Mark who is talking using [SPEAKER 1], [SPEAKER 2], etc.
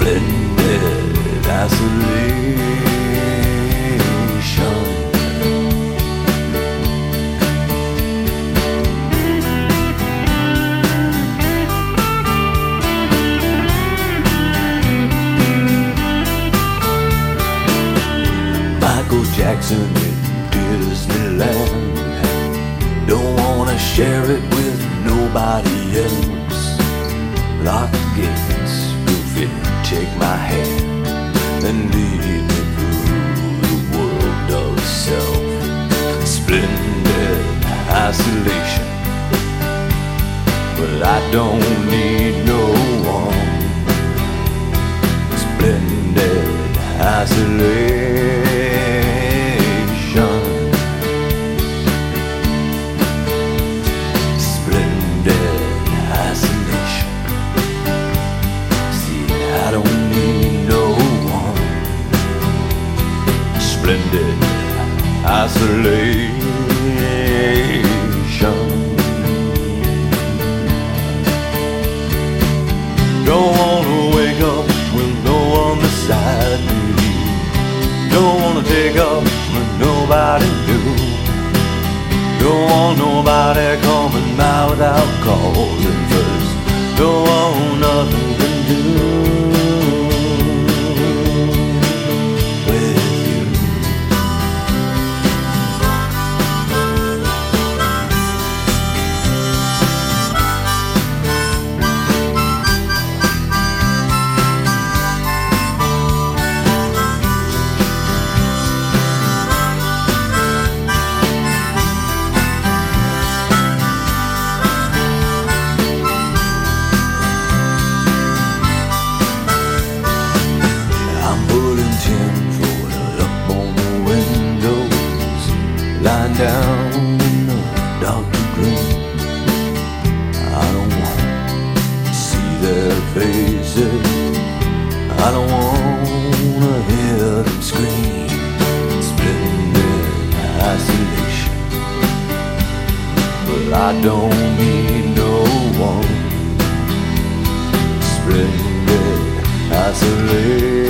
[SPEAKER 1] splendid isolation. Michael Jackson in Disneyland, don't wanna share it with nobody else. Lock the gates, goofy, take my hand and lead me through the world of self. Splendid isolation, but I don't need no one. Splendid isolation. Splendid isolation. See, I don't need no one. Splendid isolation. Don't wanna wake up with no one beside me. Don't wanna take up with nobody new. Don't want nobody coming by without calling first. Don't want nothing to do with you. Lying down in the dark green, I don't want to see their faces. I don't want to hear them scream. Splendid isolation, but I don't need no one. Splendid isolation.